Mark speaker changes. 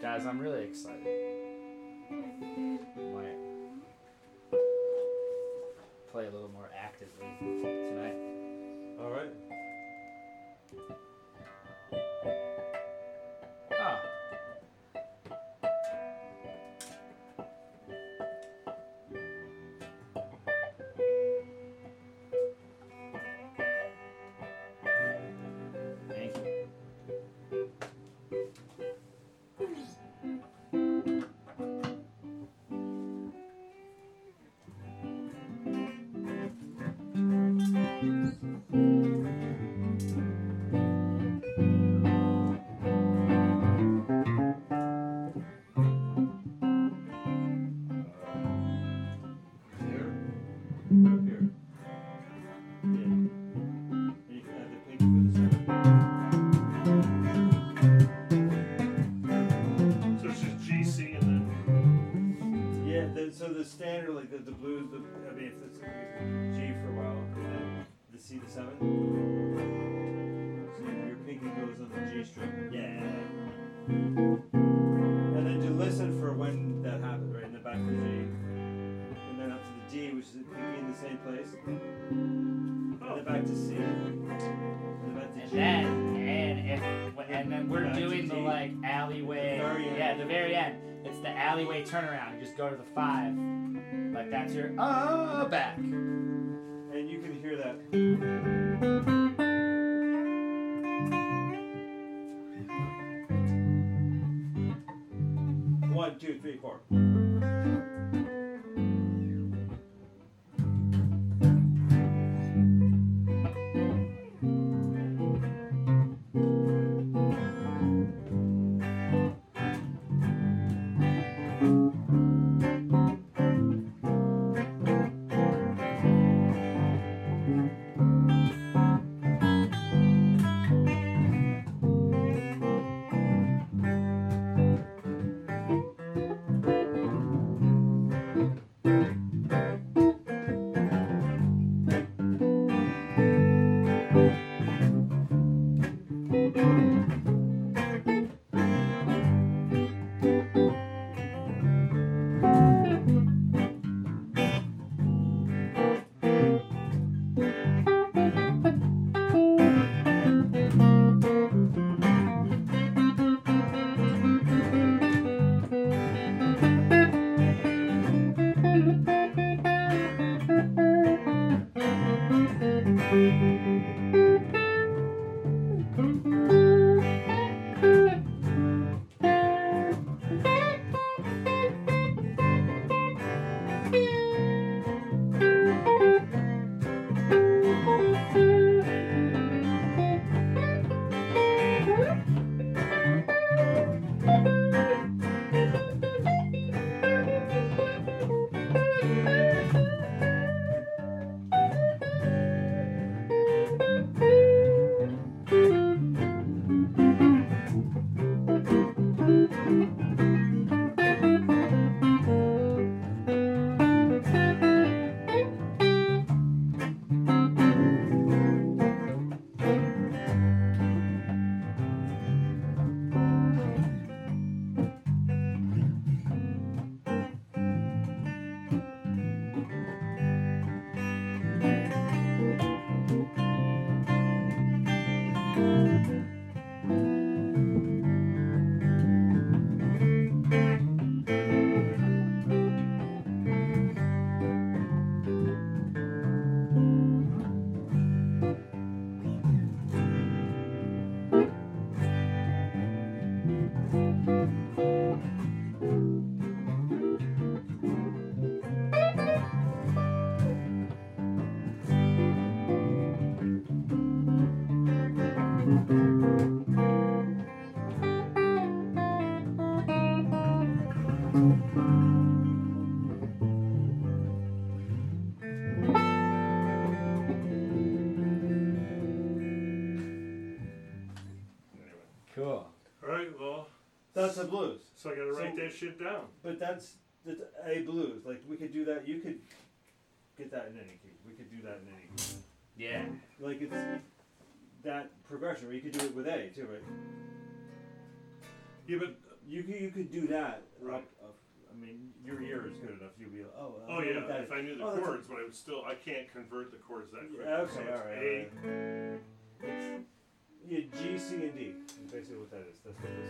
Speaker 1: guys, I'm really excited. Might play a little more actively tonight.
Speaker 2: All right.
Speaker 1: Oh. Thank you.
Speaker 2: Here. Up here. Yeah. And you can add the pinky with the seven.
Speaker 3: So it's just G, C, and then.
Speaker 2: Yeah. So the standard, like the blues, I mean, if it's G for a while, and then the C, the seven. So your pinky goes on the G string. Yeah. And then you listen for when that happens, right? And then back to the G. And then up to the D, which is the pinky in the same place. And then back to C. And then back to G.
Speaker 1: And then we're
Speaker 2: Back to
Speaker 1: doing the
Speaker 2: D.
Speaker 1: like alleyway.
Speaker 2: The very end.
Speaker 1: Yeah, the very end. It's the alleyway turnaround. You just go to the 5. Like that's your back.
Speaker 2: And you can hear that. One, two, three, four.
Speaker 1: Cool.
Speaker 3: Alright, well.
Speaker 2: That's the blues.
Speaker 3: So I gotta write
Speaker 2: So-
Speaker 3: that shit down.
Speaker 2: But that's a blues. Like we could do that. You could get that in any key. We could do that in any key.
Speaker 1: Yeah.
Speaker 2: Like it's that progression. Or you could do it with A too, right?
Speaker 3: Yeah, but
Speaker 2: You could do that.
Speaker 3: Right.
Speaker 2: I mean, your ear is good enough. You'll be like,
Speaker 3: oh
Speaker 2: know what
Speaker 3: yeah,
Speaker 2: that
Speaker 3: if
Speaker 2: is.
Speaker 3: I knew the
Speaker 2: Oh, that's
Speaker 3: chords, but I can't convert the chords that quick.
Speaker 2: Yeah, okay,
Speaker 3: so
Speaker 2: all
Speaker 3: it's
Speaker 2: right. It's, yeah, G, C, and D. Is basically what that is. That's what this